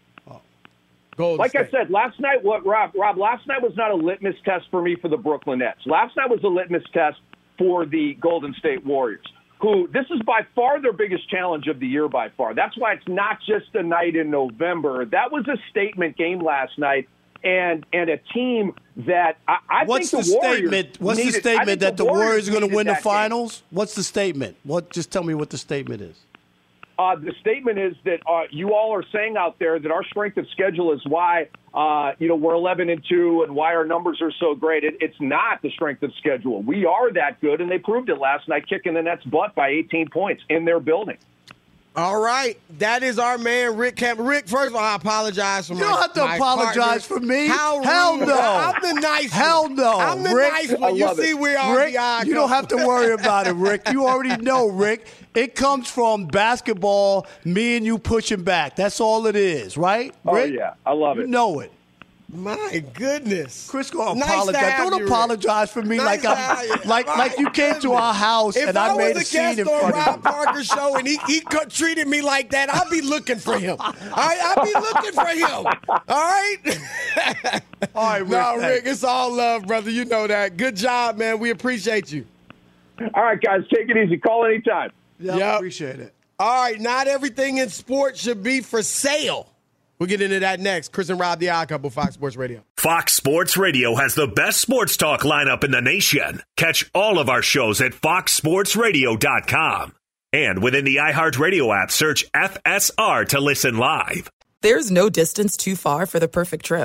Like I said, last night, Rob, last night was not a litmus test for me for the Brooklyn Nets. Last night was a litmus test for the Golden State Warriors. who this is by far their biggest challenge of the year by far. That's why it's not just a night in November. That was a statement game last night, and a team that I think the Warriors What's the statement that the Warriors are going to win the finals? What's the statement? Just tell me what the statement is. The statement is that you all are saying out there that our strength of schedule is why we're 11-2 and why our numbers are so great. It's not the strength of schedule. We are that good, and they proved it last night, kicking the Nets' butt by 18 points in their building. All right, that is our man, Rick Camp. Rick, first of all, I apologize for you don't have to apologize for me. Hell no. I'm the nice one. Hell no. I'm the Rick, nice one. You see, we are Rick, the odd you don't have to worry about it, Rick. You already know, Rick. It comes from basketball, me and you pushing back. That's all it is, right? Rick? Oh, yeah. I love it. You know it. My goodness. Chris gonna apologize. Don't apologize for me like you came to our house and I made a scene in front of you. If I was a guest on Rob Parker's show and he treated me like that, I'll be looking for him. All right, I'll be looking for him. All right? All right, Rick. No, Rick, it's all love, brother. You know that. Good job, man. We appreciate you. All right, guys, take it easy. Call anytime. Yeah, appreciate it. All right, not everything in sports should be for sale. We'll get into that next. Chris and Rob, the Odd Couple, Fox Sports Radio. Fox Sports Radio has the best sports talk lineup in the nation. Catch all of our shows at foxsportsradio.com. And within the iHeartRadio app, search FSR to listen live. There's no distance too far for the perfect trip.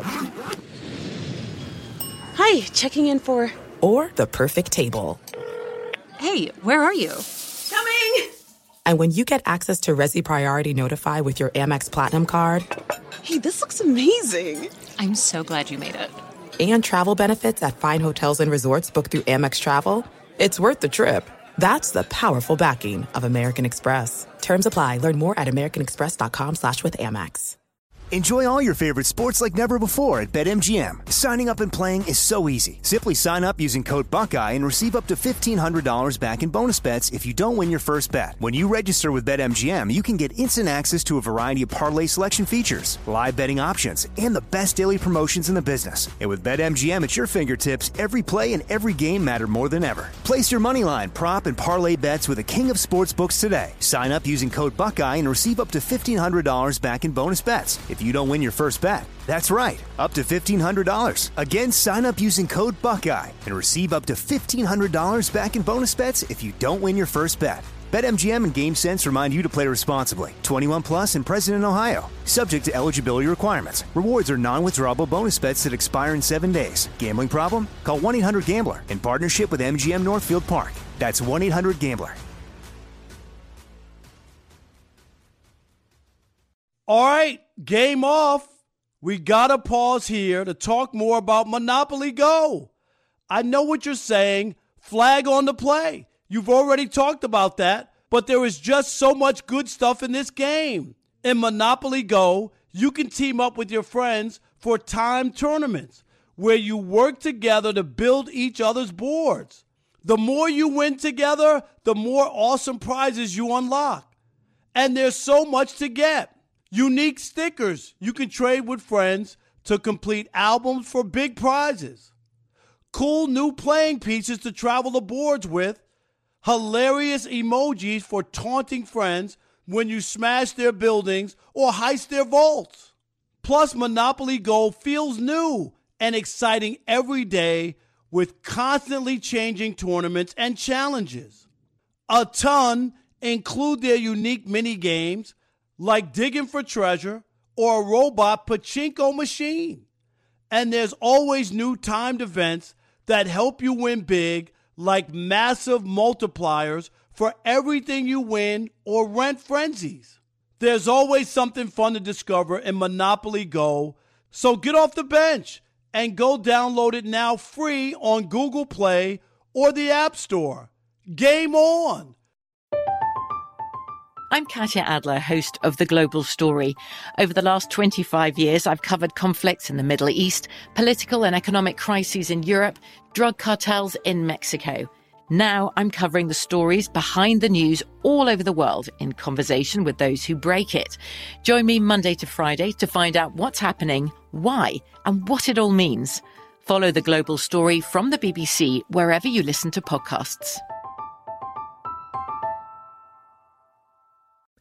Hi, checking in for... Or the perfect table. Hey, where are you? Coming! And when you get access to Resi Priority Notify with your Amex Platinum card... Hey, this looks amazing. I'm so glad you made it. And travel benefits at fine hotels and resorts booked through Amex Travel, it's worth the trip. That's the powerful backing of American Express. Terms apply. Learn more at americanexpress.com/withAmex. Enjoy all your favorite sports like never before at BetMGM. Signing up and playing is so easy. Simply sign up using code Buckeye and receive up to $1,500 back in bonus bets if you don't win your first bet. When you register with BetMGM, you can get instant access to a variety of parlay selection features, live betting options, and the best daily promotions in the business. And with BetMGM at your fingertips, every play and every game matter more than ever. Place your moneyline, prop, and parlay bets with the king of sportsbooks today. Sign up using code Buckeye and receive up to $1,500 back in bonus bets if you don't win your first bet. That's right, up to $1,500. Again, sign up using code Buckeye and receive up to $1,500 back in bonus bets if you don't win your first bet. BetMGM and GameSense remind you to play responsibly. 21 plus and present in Ohio. Subject to eligibility requirements. Rewards are non-withdrawable bonus bets that expire in 7 days. Gambling problem? Call 1-800-GAMBLER in partnership with MGM Northfield Park. That's 1-800-GAMBLER. All right, game off. We got to pause here to talk more about Monopoly Go. I know what you're saying. Flag on the play. You've already talked about that, but there is just so much good stuff in this game. In Monopoly Go, you can team up with your friends for timed tournaments where you work together to build each other's boards. The more you win together, the more awesome prizes you unlock. And there's so much to get. Unique stickers you can trade with friends to complete albums for big prizes. Cool new playing pieces to travel the boards with. Hilarious emojis for taunting friends when you smash their buildings or heist their vaults. Plus, Monopoly Go feels new and exciting every day with constantly changing tournaments and challenges. A ton include their unique mini games like digging for treasure or a robot pachinko machine. And there's always new timed events that help you win big, like massive multipliers for everything you win or rent frenzies. There's always something fun to discover in Monopoly Go, so get off the bench and go download it now free on Google Play or the App Store. Game on! I'm Katya Adler, host of The Global Story. Over the last 25 years, I've covered conflicts in the Middle East, political and economic crises in Europe, drug cartels in Mexico. Now I'm covering the stories behind the news all over the world in conversation with those who break it. Join me Monday to Friday to find out what's happening, why, and what it all means. Follow The Global Story from the BBC wherever you listen to podcasts.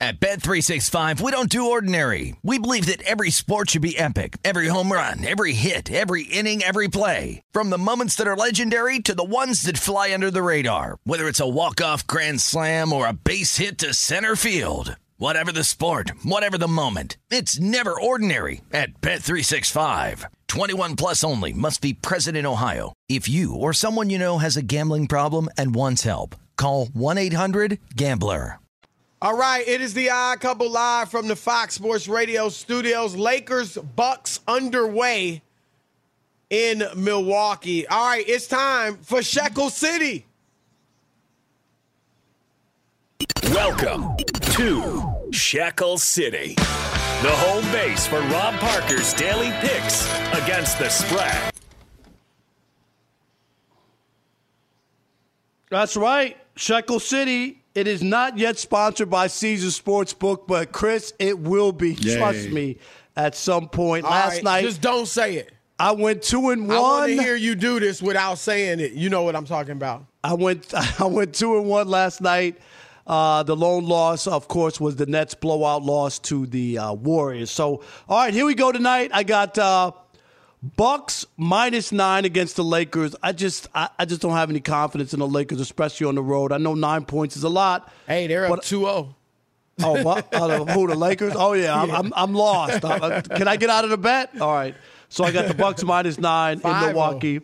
At Bet365, we don't do ordinary. We believe that every sport should be epic. Every home run, every hit, every inning, every play. From the moments that are legendary to the ones that fly under the radar. Whether it's a walk-off grand slam or a base hit to center field. Whatever the sport, whatever the moment. It's never ordinary at Bet365. 21 plus only. Must be present in Ohio. If you or someone you know has a gambling problem and wants help, call 1-800-GAMBLER. All right, it is the Odd Couple live from the Fox Sports Radio studios. Lakers-Bucks underway in Milwaukee. All right, it's time for Shekel City. Welcome to Shekel City, the home base for Rob Parker's daily picks against the spread. That's right, Shekel City. It is not yet sponsored by Caesars Sportsbook, but Chris, it will be. Yay. Trust me, at some point. All Last right, night, just don't say it. I went 2-1. I want to hear you do this without saying it. You know what I'm talking about. I went 2-1 last night. The lone loss, of course, was the Nets' blowout loss to the Warriors. So, all right, here we go tonight. I got Bucks -9 against the Lakers. I just don't have any confidence in the Lakers, especially on the road. I know 9 points is a lot. Hey, they're up 2-0. Oh, who, the Lakers? Oh yeah, I'm lost. Can I get out of the bet? All right. So I got the Bucks -9 in Milwaukee.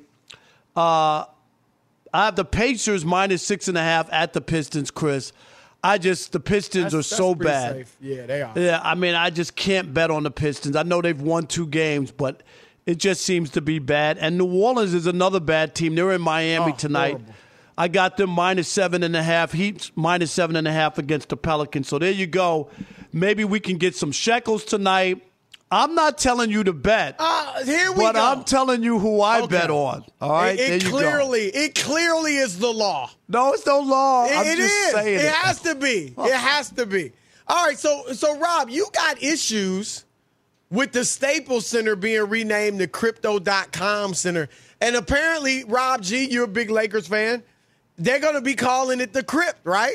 I have the Pacers -6.5 at the Pistons, Chris. The Pistons are so bad. Safe. Yeah, they are. Yeah, I mean, I just can't bet on the Pistons. I know they've won 2 games, but it just seems to be bad. And New Orleans is another bad team. They're in Miami tonight. Horrible. I got them -7.5. Heat -7.5 against the Pelicans. So there you go. Maybe we can get some shekels tonight. I'm not telling you to bet. Here we but go. I'm telling you who I bet on. All right, It clearly is the law. No, it's no law. I'm just saying it has to be. It has to be. All right, so Rob, you got issues with the Staples Center being renamed the Crypto.com Center. And apparently, Rob G., you're a big Lakers fan, they're going to be calling it the Crypt, right?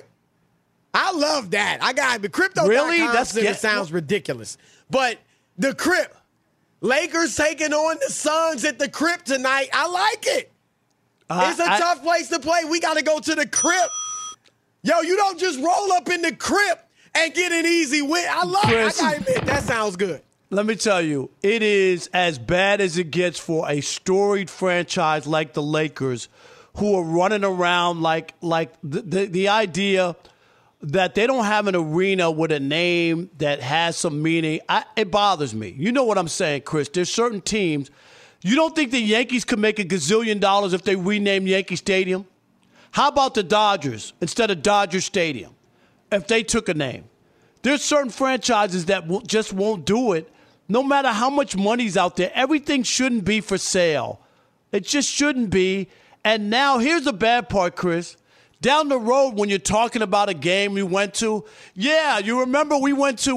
I love that. The Crypto.com really? Center sounds ridiculous. But the Crypt, Lakers taking on the Suns at the Crypt tonight. I like it. It's a tough place to play. We got to go to the Crypt. Yo, you don't just roll up in the Crypt and get an easy win. I got to admit, that sounds good. Let me tell you, it is as bad as it gets for a storied franchise like the Lakers, who are running around like the idea that they don't have an arena with a name that has some meaning. It bothers me. You know what I'm saying, Chris? There's certain teams. You don't think the Yankees could make $1 gazillion if they rename Yankee Stadium? How about the Dodgers instead of Dodger Stadium if they took a name? There's certain franchises that just won't do it. No matter how much money's out there, everything shouldn't be for sale. It just shouldn't be. And now here's the bad part, Chris. Down the road when you're talking about a game we went to, yeah, you remember we went to,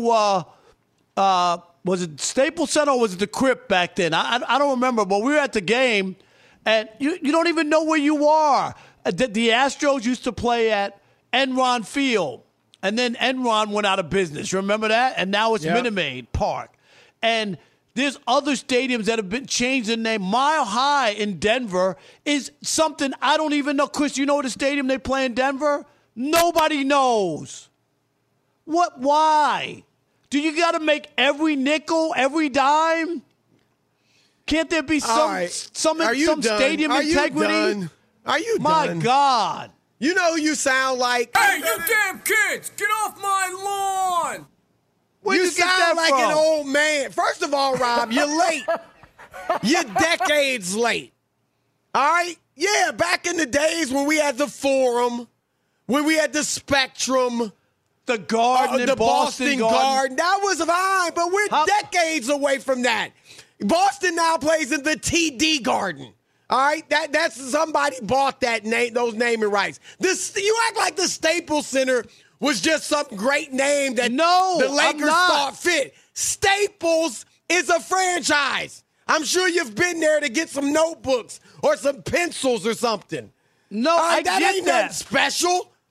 was it Staples Center or was it the Crypt back then? I don't remember, but we were at the game, and you don't even know where you are. The Astros used to play at Enron Field, and then Enron went out of business. Remember that? And now it's Minute Maid Park. And there's other stadiums that have been changed in name. Mile High in Denver is something I don't even know. Chris, you know the stadium they play in Denver? Nobody knows. What? Why? Do you got to make every nickel, every dime? Can't there be some stadium integrity? Are you done? My God. You know who you sound like? Hey, you damn kids! Get off my lawn! You sound like an old man. First of all, Rob, you're late. You're decades late. All right? Yeah, back in the days when we had the Forum, when we had the Spectrum, the Garden, the Boston Garden. That was fine, but we're decades away from that. Boston now plays in the TD Garden. All right? That's somebody bought that name, those naming rights. You act like the Staples Center was just some great name that the Lakers thought fit. Staples is a franchise. I'm sure you've been there to get some notebooks or some pencils or something. No, I that get ain't that. nothing special.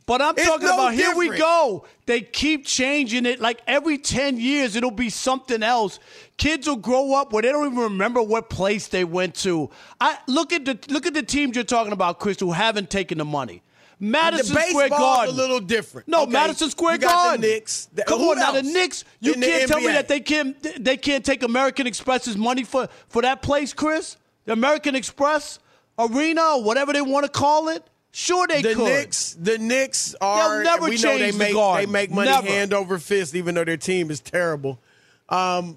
But I'm talking about, here we different. go. They keep changing it. Like every 10 years, it'll be something else. Kids will grow up where they don't even remember what place they went to. Look at the teams you're talking about, Chris, who haven't taken the money. Madison Square Garden. A little different. No, okay. Madison Square you got Garden. The Knicks. Come on, now the Knicks. You can't tell me that they can't take American Express's money for that place, Chris. The American Express Arena or whatever they want to call it. Sure, they could. The Knicks are. They'll never we know change the Garden. They make money hand over fist, even though their team is terrible. I'll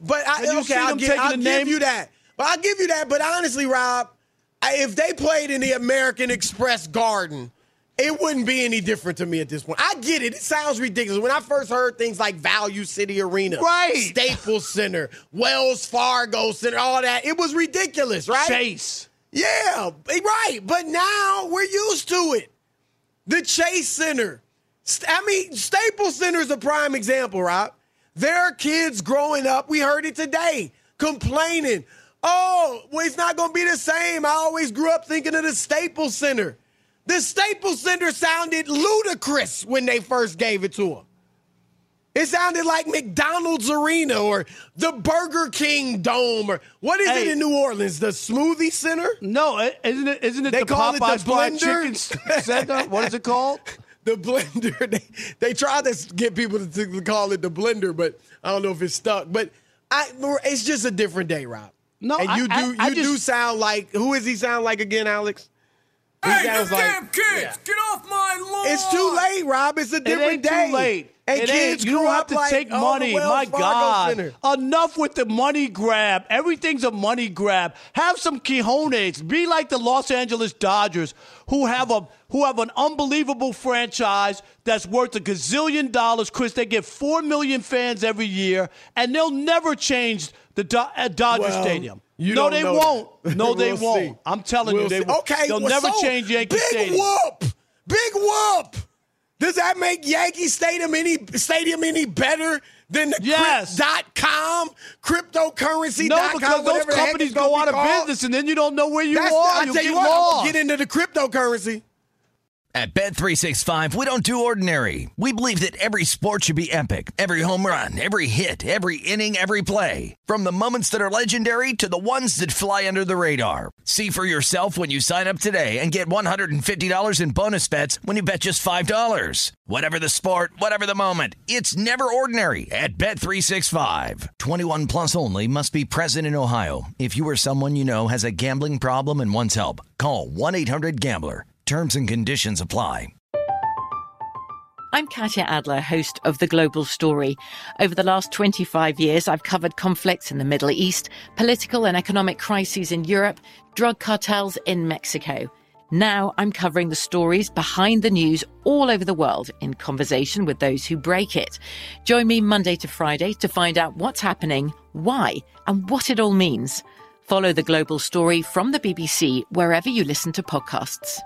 give you that. But honestly, Rob, if they played in the American Express Garden, it wouldn't be any different to me at this point. I get it. It sounds ridiculous. When I first heard things like Value City Arena, Staples Center, Wells Fargo Center, all that, it was ridiculous, right? Chase. Yeah, right. But now we're used to it. The Chase Center. Staples Center is a prime example, Rob. There are kids growing up, we heard it today, complaining, it's not going to be the same. I always grew up thinking of the Staples Center. The Staples Center sounded ludicrous when they first gave it to them. It sounded like McDonald's Arena or the Burger King Dome or what is it in New Orleans? The Smoothie Center? No, isn't it they the call Popeyes it the Fried Blender? Chicken Center? What is it called? The Blender. They tried to get people to call it the Blender, but I don't know if it's stuck. But it's just a different day, Rob. No, and you do sound like, who does he sound like again, Alex? Hey, you damn kids, get off my lawn! It's too late, Rob. It's a different day. Too late. And kids you don't grew have up to like, take money. My God. Center. Enough with the money grab. Everything's a money grab. Have some cojones. Be like the Los Angeles Dodgers, who have an unbelievable franchise that's worth $1 gazillion. Chris, they get 4 million fans every year, and they'll never change the Dodger Stadium. No, they won't. No, they won't. See. I'm telling you, they won't. Okay, they'll never change Yankee Stadium. Big whoop. Does that make Yankee Stadium any better than the Crypt.com, cryptocurrency.com? No, because those companies go out of business, and then you don't know where you are. I tell you what, I'm gonna get into the cryptocurrency. At Bet365, we don't do ordinary. We believe that every sport should be epic. Every home run, every hit, every inning, every play. From the moments that are legendary to the ones that fly under the radar. See for yourself when you sign up today and get $150 in bonus bets when you bet just $5. Whatever the sport, whatever the moment, it's never ordinary at Bet365. 21 plus only. Must be present in Ohio. If you or someone you know has a gambling problem and wants help, call 1-800-GAMBLER. Terms and conditions apply. I'm Katya Adler, host of The Global Story. Over the last 25 years, I've covered conflicts in the Middle East, political and economic crises in Europe, drug cartels in Mexico. Now I'm covering the stories behind the news all over the world in conversation with those who break it. Join me Monday to Friday to find out what's happening, why, and what it all means. Follow The Global Story from the BBC wherever you listen to podcasts.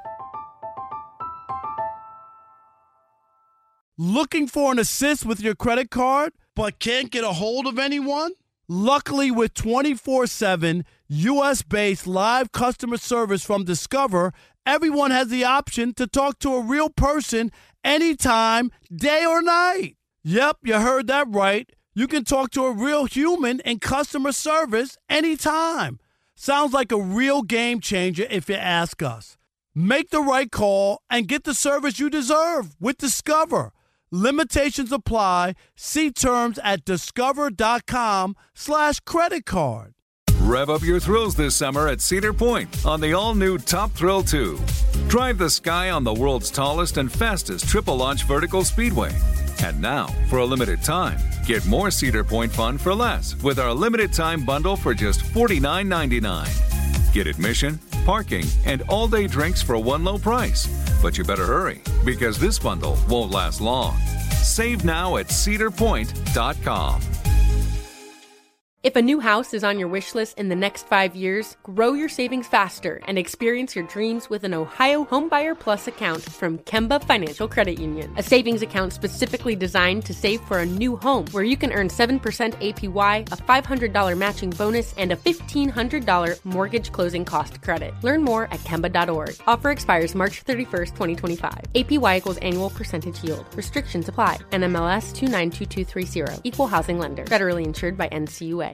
Looking for an assist with your credit card, but can't get a hold of anyone? Luckily, with 24/7 U.S.-based live customer service from Discover, everyone has the option to talk to a real person anytime, day or night. Yep, you heard that right. You can talk to a real human in customer service anytime. Sounds like a real game changer if you ask us. Make the right call and get the service you deserve with Discover. Limitations apply. See terms at discover.com/credit card. Rev up your thrills this summer at Cedar Point on the all-new Top Thrill 2. Drive the sky on the world's tallest and fastest triple-launch vertical speedway. And now, for a limited time, get more Cedar Point fun for less with our limited-time bundle for just $49.99. Get admission, parking, and all-day drinks for one low price. But you better hurry, because this bundle won't last long. Save now at cedarpoint.com. If a new house is on your wish list in the next 5 years, grow your savings faster and experience your dreams with an Ohio Homebuyer Plus account from Kemba Financial Credit Union. A savings account specifically designed to save for a new home, where you can earn 7% APY, a $500 matching bonus, and a $1,500 mortgage closing cost credit. Learn more at Kemba.org. Offer expires March 31st, 2025. APY equals annual percentage yield. Restrictions apply. NMLS 292230. Equal housing lender. Federally insured by NCUA.